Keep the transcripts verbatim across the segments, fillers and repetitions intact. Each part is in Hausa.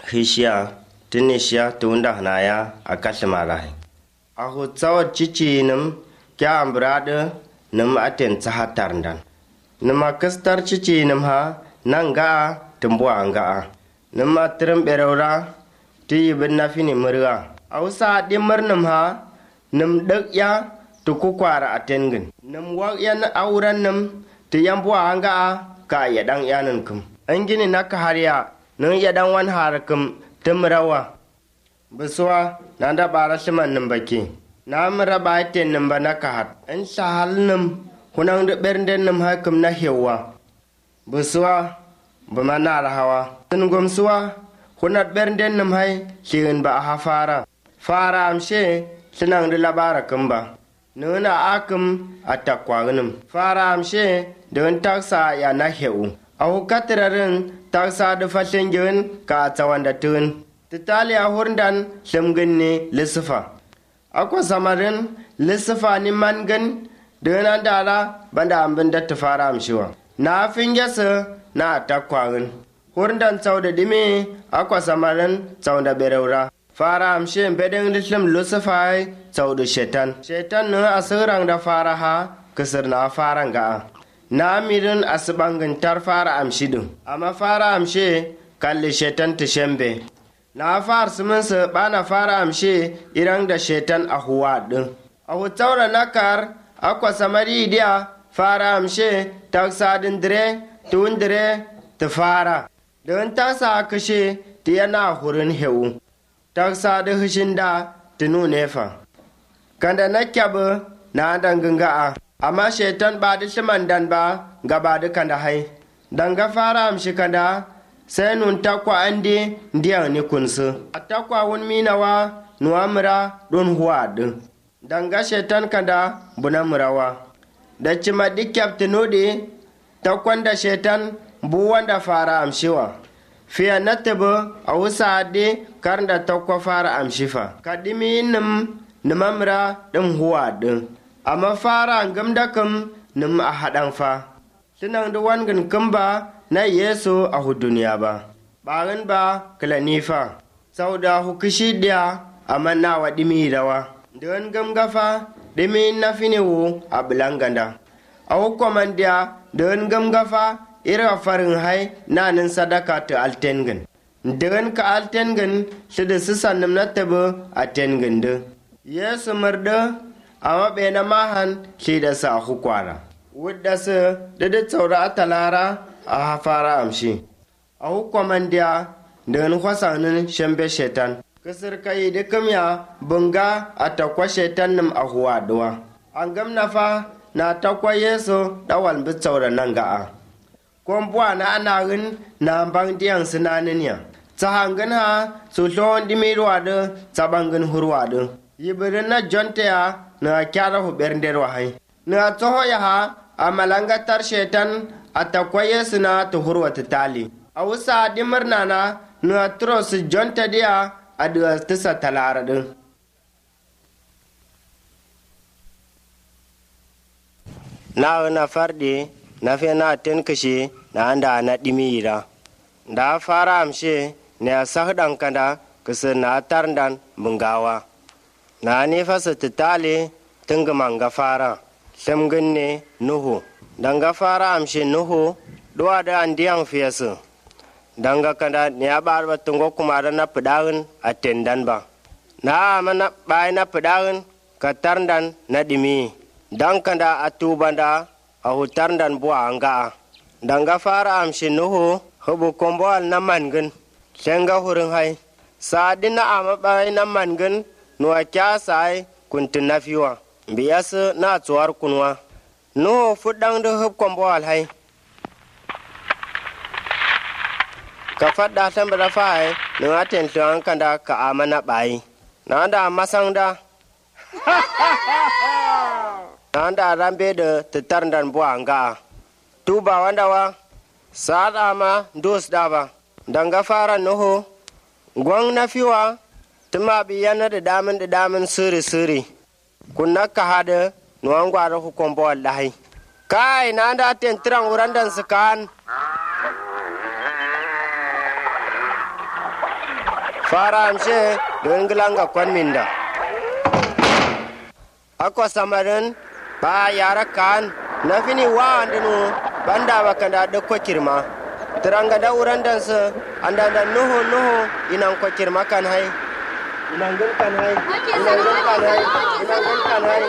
Hishiya, Tunisia, Tunda Hanaya, Akashamalahi. Ahu tsawar cici nim kya ambrada nim aten sahatarndan. Nima kastar cici nim ha nanga tumbuwa anga. Nima tirim berora ti yibin nafini murga. Ahu sa dimar nim ha nim dak ya tukukwara atengin. Nim wak ya na auran nim ti yambuwa anga ka yadang yanin kum. Angini nakahariya nung yadang wan harakum timrawa. Beswa nanda bara siman nambaki. Namra baiten namba nakahat. En sahal nam hunang de bernden nam hakum na hewa. Beswa bemana rahawa. Tengum swa hunat bernden nam hai sirin ba hafara. Fara amshe senang de labara kemba. Nuna akum atakwanum. Fara amshe dengan taksa ya na hewu. Ahu katirarin taksa da fashengen ka tsawanda tun. Titali a hurndan lemgen ne lissafa. Akwa samarin lissafa ni mangan dengan dala banda ambin da tafara amshiwa. Na fingasa na atakwarin. Hurndan tsau da dime akwa samarin tsau da bereura. Fara amshe bedeng lislam lissafa tsau da shetan. Shetan ne asirang da fara ha kisir na faran ga'a. Na mirin asibangin tar fara amshidin. Amma fara amshe kalli shetan ta shembe. Na fara siminsa bana fara amshe iran da shetan a huwa din. A hutaura nakar akwa samari dia fara amshe taksadin dire tun dire ta fara. Don tasa kashe ta yana hurin hewu. Taksadin hishin da tunu nefa. Kanda na kyabu na danganga'a. Amma shetan ba da shiman dan ba gaba da kanda hai. Danga fara amshi kanda sai nun takwa ande ndiyan ni kunsu. A takwa wun minawa nuwamura don huwa din. Danga shetan kanda buna murawa. Da cima dikyab tinudi takwan da shetan buwan da fara amshiwa. Fiya na tabi a wusa ade kar da takwa fara amshifa. Kadimi nim nimamura din huwa din. Amma fara gamda kam nim a haɗan fa. Sinan da wangin kamba na Yesu a duniya ba. Barin ba kalanifa. Sau da hukushi diya amma na wa dimi rawa. Don gamgafa dimi na finiwo a bilanganda. A hukuman diya don gamgafa ira farin hai na nin sadaka ta altengan. Don ka altengan shi da su sannan na tabi a tengan da. Yesu marda amma bai na mahan shi da sa hukwara. Wadda su da da tsaura a talara a hafara amshi. A hukwaman diya da wani kwasanin shambe shetan. Kasar kai da kamya bunga a takwa shetan nim a huwa duwa. An gamna fa na takwa Yesu dawal bi tsaura nan ga'a. Kwambuwa na anarin na bang diyan sinanin ya. Ta hangin ha su tsohon dimirwa da tsabangin hurwa da. Yibirin na jonta ya na kyara huber nderwa hai. Na tsoho ya ha a malangatar shetan a takwaye suna ta hurwa ta tali. A wusa dimar nana na turo su jonta diya a da tisa talara din. Na na fardi na fi na tinkashi na anda na dimira. Da fara amshe ne a sahdan kada kusa na tarndan bungawa. Na nefasa ta tali tungaman gafara. Semgin ne Nuhu. Danga fara amshe Nuhu duwa da andiyan fiyasu. Danga kada ne ya barba tungo kuma da na fidarin a tendan ba. Na amana bai na fidarin ka tarndan na dimi. Dan kada a tubanda a hutarndan buwa anga. Danga fara amshe Nuhu hubu komboal na mangin. Senga hurin hai. Sa'adin na ama bai na mangin nuwa kya sai kuntun na fiwa. Biyasu na tsuwar kunwa. Nuhu fudan da hub kombo alhai. Ka fadda san bada fai nu aten tuan kanda ka amana bai. Na da masang da. Na da rambe da tetar dan buanga. Tu ba wanda wa sada ma dos daba. Danga fara Nuhu gwang na fiwa tuma biyana da damin da damin siri siri. Kunna ka hada nuwan gwara hukumbo wallahi. Kai na da tentiran wurandan su kan. fara amshe don gilanga kwan minda akwa samarin ba yara kan na fini wa andinu banda bakanda da kwakirma teranga da urandan sa anda da nuhu nuhu inan kwakirma kan hai inan gun kan hai inan gun kan hai inan gun kan hai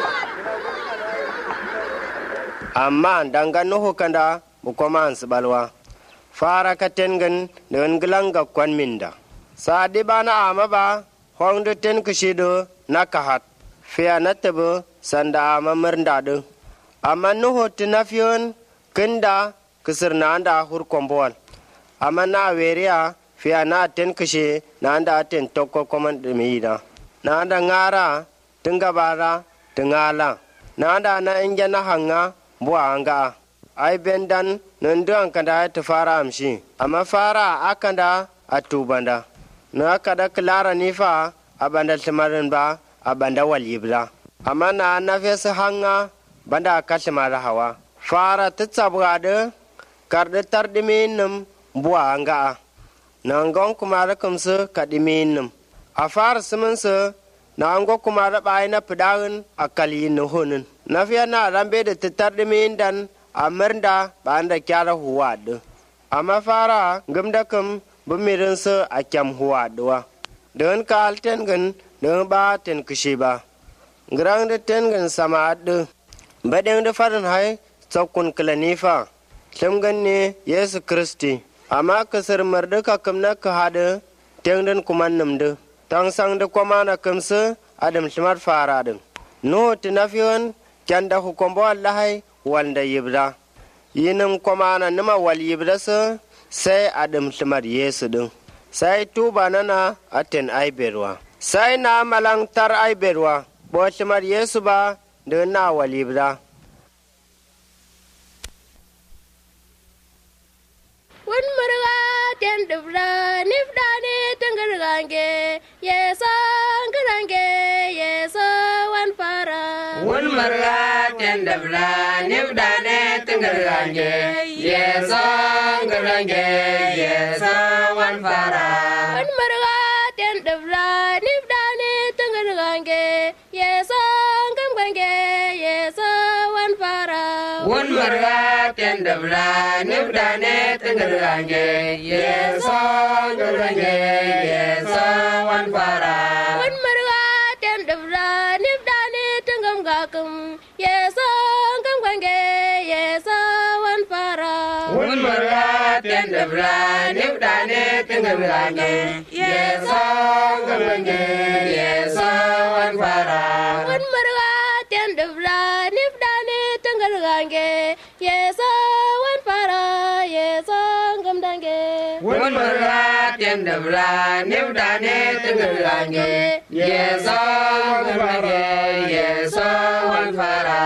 amma danga nuhu kanda bukoma ansbalwa fara katengan don gilanga kwan minda sadi bana ama ba hongde ten kushido nakahat fiya natabu sanda ama merndadu ama nuhu tinafiyon kenda kisirna anda hur kombol ama na weria fiya na ten kushi na anda ten tokko komandimida na anda ngara tingabara tingala na anda na injana hanga bua anga ai bendan nundu ankanda ta fara amshi amma fara akanda atubanda na kada klara nifa abanda tamarin ba abanda walibla amma na nafesa hanga banda kashmara hawa fara tsabgade karde tardiminum bua anga nangon kumara kumsu kadiminum a fara siminsu na ango kumara bayina pidagun akali nuhunun nafiya na rambe da tardimin dan amarda banda kyara huwad amma fara gamda kum bumirin su a kyam huwadwa don ka altengan don ba ten kushiba grang de tengan samad badeng de faran hai tsokun klanifa lemgan ne yesu kristi amma kasar marda ka kamna ka hada tengdan kumannum de tang sang de komana kamsa adam smart fara din no tinafiyon kyanda hukombo allahai wanda yibra yinum komana nima wal yibra sa sai adam tmar yesu din sai tuba nana aten aiberwa sai na malang tar aiberwa bo tmar yesu ba de na wal yibra wan marga ten dubra nifdane tangargange yesa ngarange yesa wan para wan marga ten dubra nifdane tangargange yesa ngarange yesa wan para wan marga ten dubra nifdane tangargange yesa ngamgange yesa wan para wan marga ten dubra nifdane tangargange yesa ngarange yesa wan para wan marga ten dubra nifdane tangamgakam yesa ngamgange yesa wan para wan marga ten dubra nifdane tangargange yesa ngarange yesa wan para wan marga ten dubra nifdane tangargange yesa wan para yesa ngamdange wan marga ten dubra nifdane tangargange yesa ngarange yesa wan para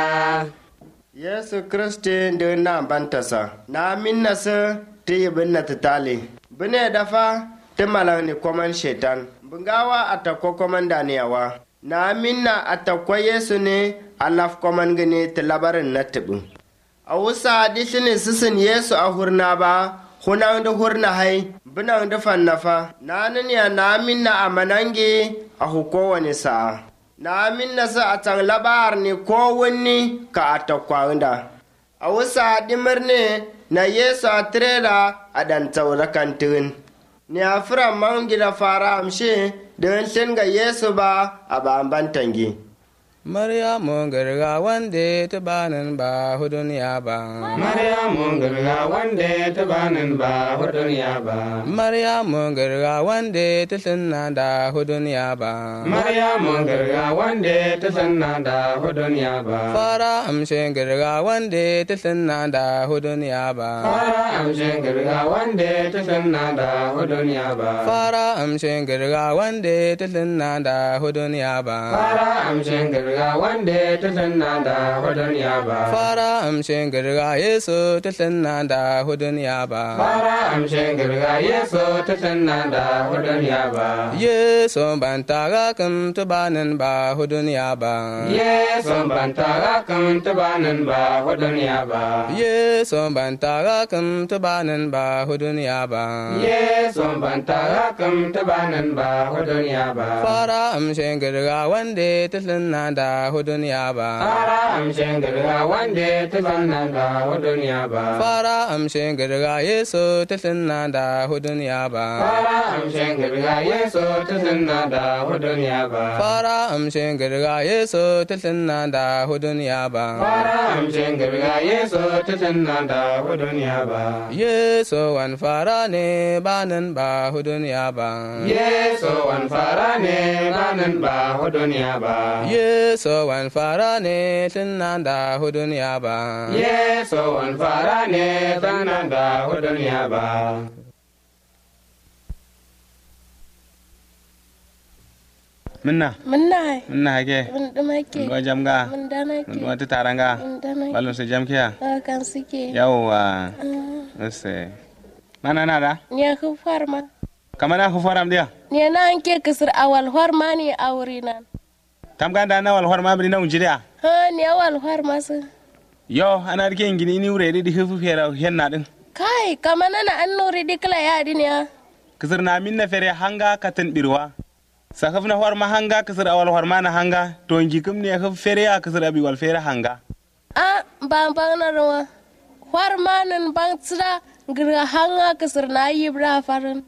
yesu kristi de na bantasa na minna sa ti binna tali bine dafa ti malang ni koman shetan bungawa atakko koman daniyawa na minna atakko yesu ne alaf koman gane ti labarin na tibu a wusa disini sisin yesu a hurna ba hunan da hurna hai binan da fannafa na ya na minna a manange a hukowane sa'a na minna sa a can labar ni ko wani ka atakwanda a wusa dimir ne na yesu a tireda a dan tsaura kantin ni a fira man gida fara amshe don ga yesu ba a bamban tangi Maryamu garga wande ta banin ba huduniya ba. Maryamu garga wande ta banin ba huduniya ba. Maryamu garga wande ta sunna da huduniya ba. Maryamu garga wande ta sunna da huduniya ba. Fara amshin garga wande ta sunna da huduniya ba. Fara amshin garga wande ta sunna da huduniya ba. Fara amshin garga wande ta sunna da huduniya ba. Fara amshin garga girga wande tutunna da hudun yaba. Fara amshin girga Yesu tutunna da hudun yaba. Fara amshin girga Yesu tutunna da hudun yaba. Yesu bantaga kum tubanin ba hudun yaba. Yesu bantaga kum tubanin ba hudun yaba. Yesu bantaga kum tubanin ba hudun yaba. Yesu bantaga kum tubanin ba hudun yaba. Fara amshin girga wande tutunna da hudun yaba. Fara amshin girga wande tutunna da hudun yaba. Fara amshin girga Yesu tutunna da hudun yaba. Fara amshin girga Yesu tutunna da hudun yaba. Fara amshin girga Yesu tutunna da hudun yaba. Fara amshin girga Yesu tutunna da hudun yaba. Yesu wan fara ne banin ba hudun yaba. Yesu wan fara ne banin ba hudun yaba. Yesu wan fara ne tunna da hudun yaba. Yesu wan fara ne tunna da hudun yaba. Minna Minna minna hake mun dumake ndo jamga mun danake ndo wata taranga mun danake balon se jamkiya kan suke yawa ese mana nada ne ku farma kamana hu faram dia ne na anke kisir awal horma ne aure nan tam ganda na wal horma bi na unjiriya ha ne awal horma su yo ana rike ngini ni wure di hefu fera henna din kai kamana na an nuri dikla ya dinya kisir na minna fere hanga katin birwa sakaf na horma hanga kisir awal horma na hanga to ngikum ne hefu fere ya kisir abi wal fere hanga a ban ban na rawa horma nan ban tsira gira hanga kisir na yibra farin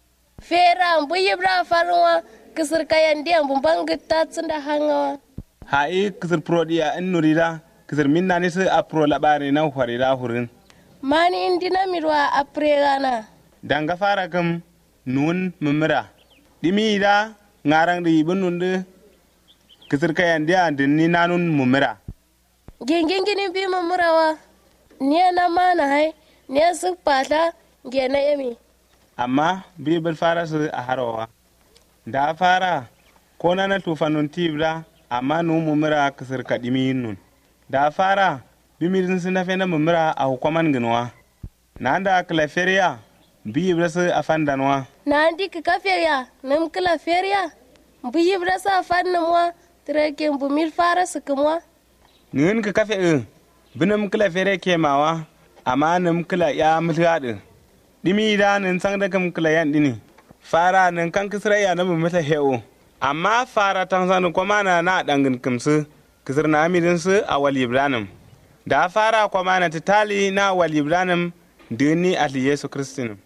fera bu yibra farin wa kisir kayan diyan bu ban gitta tsinda hanga ha e kisir prodiya an nurida kisir minna ne su apro labari na horira hurin mani indina mirwa apregana danga fara kam nun mumira dimi da ngarang di bununde kisir kayan dia dinni nanun mumira gengengini bi mumurawa niya na mana hai niya su pata gena yami amma bibil fara su a harawa da fara ko na na tufanun tibra amma nu mumira kisir kadimi nun da fara bimirin su na fena mumira a hukuman ginwa na da klaferiya bibil su a fandanwa na andi ka kaferiya nam kala feriya bu yibra sa fanna mwa treke bu mir fara su kumwa nin ka kafe in binum kila fere kemawa amma nim kila ya mutade dimi da nin san da kam kila yan dini fara nin kan kisra ya na mata heo amma fara tan san ko mana na dangin kimsu kisir na amidin su a wal ibrahim da fara ko mana titali na wal ibrahim dini ali yesu kristin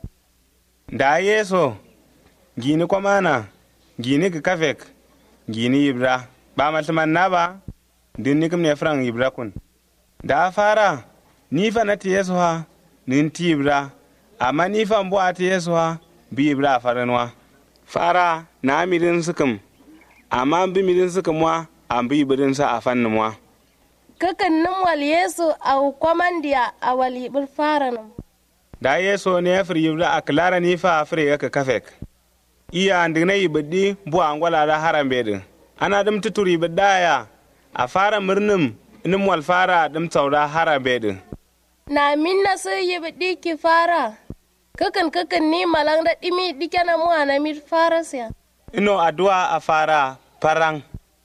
da yeso gini ko mana gini ka kafek gini ibra ba matman na ba din nikum ne fran ibra kun da fara ni fa na ti yesu ha nin ti ibra amma ni fa mbo ati yesu ha bi ibra faranwa fara na mirin sukum amma bi mirin sukum wa an bi ibrin sa a fannin wa kakan nan wal yesu au komandiya a wali bil faranum da yeso ne fri ibra aklara ni fa fri ka kafek iya andina ibdi bu angwala da harambe din ana dum tuturi bidaya a fara murnin inin wal fara dim tsaura harambe din na minna su yibdi ki fara kakan kakan ni malang da dimi dikana mu ana mir fara siya ino addu'a a fara parang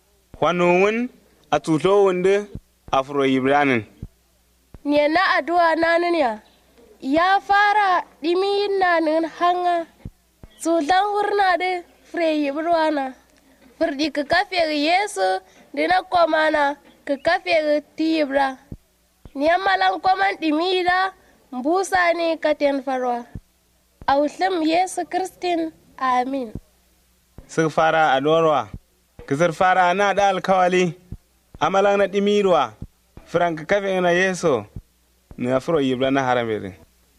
wanun a tuto wunde afro ibranin ni na addu'a nanin ya ya fara dimi nanin hanga sultan hurna de frey ibrana furdi ka kafe yesu dina komana ka kafe tibra ni amalan koman dimida mbusa ne katen farwa auslim yesu kristin amin su fara a dorwa kisar fara na da alkawali amalan na dimirwa frank kafe na yesu ni afro ibrana harambe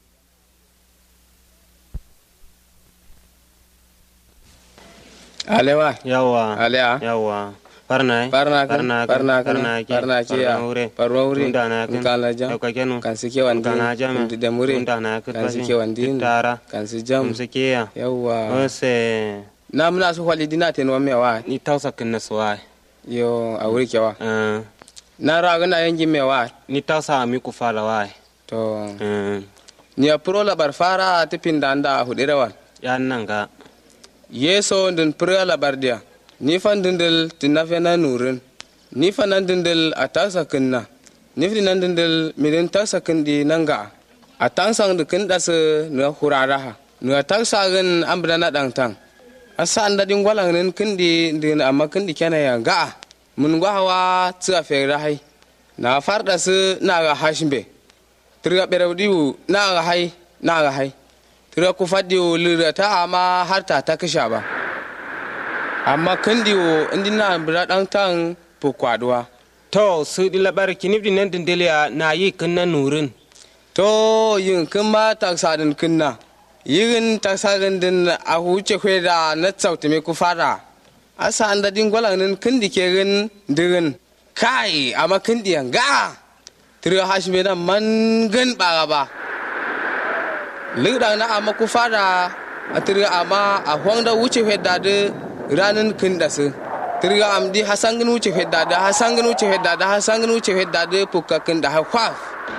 Alewa. Yawa. Alea. Yawa. Parna. Parna. Parna. Parna. Parna. Parna. Cia. Parwa uri. Undana. Kala jam. Kagenu. Kan sike wandi. Undana jam. Undide muri. Undana. Kan sike wandi. Tara. Kan si jam. Msikia. Yawa. Ose. Na mna su kwali dinate no mewa. Ni tausa kinna suwai. yo a wuri kewa Eh, na raga na yangi mewa ni ta sa mi ku fala wai. to Eh, ni a pro labar fara ta pindanda a hudirawan ya nan ga. yeso din pro labar dia ni fan dindil tinafe na nurin ni fan nan dindil a tasa kinna ni fi nan dindil mirin tasa kindi nanga a tansang da kin dasu na huraraha na tasa gan ambra na dang tang asa anda din gwalang nin kindi din amma kindi kana ya ga mun gwawa tsa fe rahai na farda su na ga hashimbe triga berawdiu na ga hai na ga hai triga ku fadiu lirata amma har ta ta kisha ba amma kindiwo indina bra dan tan po kwadwa To su di labar kinif di nan dindiliya na yi kinna nurin. to yin kin ma taksadin kinna yin taksadin din a huce kwe da na tsauta me ku fara asa anda din gwalan nin kindi ke rin dirin kai amma kindi ga tiri hashime da man gan ba ba lida na amma ku fara a tiri amma a honda wuce kwe da de ranin kinda su tiri amdi hasangin wuce kwe da da hasangin wuce kwe da da hasangin wuce kwe da de pukka kinda ha kwaf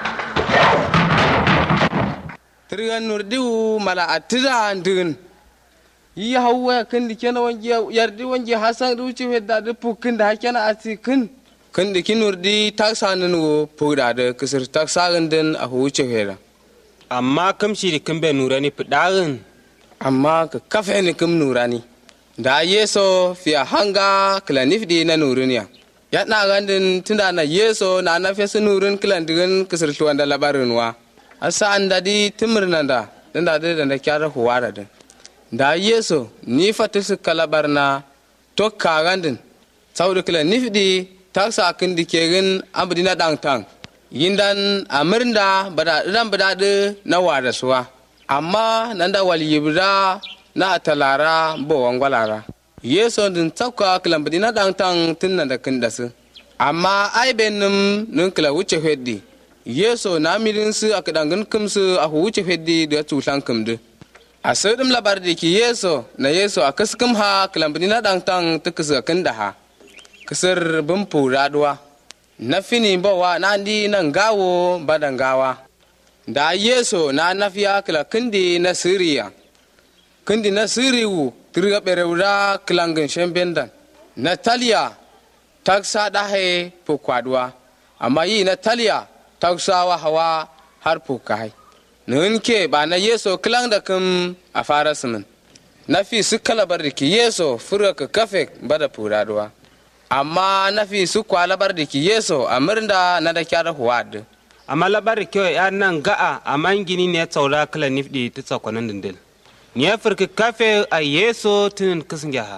trigan nurdiu mala atira ndin yi hawa kan dikena wangi yardi wangi hasan ruci hedda de pukin da hakena atikin kan dikin nurdi taksanin wo pugda de kisir taksagan din a huce hera Amma kamshi da kin bai nura ni fidarin. amma ka kafe ni kim nurani da yeso fi hanga klanif di na nuruniya ya na gandin tunda na yeso na na fesu nurun klandigin kisir tuwanda labarin wa asa anda di timrnanda danda de danda kyara huwara din da yeso ni fatisu kalabarna to kagandin saudu kala nifdi taksa kin dikegin abdina dangtang yindan amirnda bada dan bada de na wada suwa amma nanda wali yibra na talara bo wangwalara yeso din takka kala abdina dangtang tinna kin dasu amma ai benum nun kala wuce heddi yeso na mirin su a kadangin kimsu a wuce feddi da tutan kimdu a sirdim labar da ki yeso na yeso a kaskim ha kalambini na dangtang ta kisa kinda ha kisir bin furaduwa na fini bawa na andi nan gawo badan gawa da yeso na nafiya kila kindi na siriya kindi na siriwu tirga berewra kilangin shembendan na taliya taksa dahe fukwaduwa amma yi na taliya taksawa hawa har fukai nun ke ba na yeso kilang da kum a fara sumin na fi su kalabar da ki yeso fura ka kafe bada furaduwa amma na fi su kwalabar da ki yeso a murda na da kyara huwad Amma labar kyau ya nan ga'a a mangini ne ya tsaura kala nifdi ta tsakonan dindil. Ni ya firka kafe a yeso tunin kisin jaha.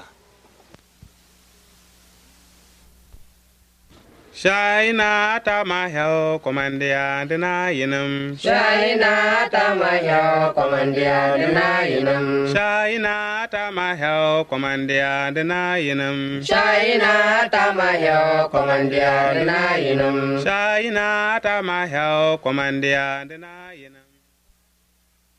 Shaina ta mahau komandiya dina yinum. Shaina ta mahau komandiya dina yinum. Shaina ta mahau komandiya dina yinum. Shaina ta mahau komandiya dina yinum. Shaina ta mahau komandiya dina yinum.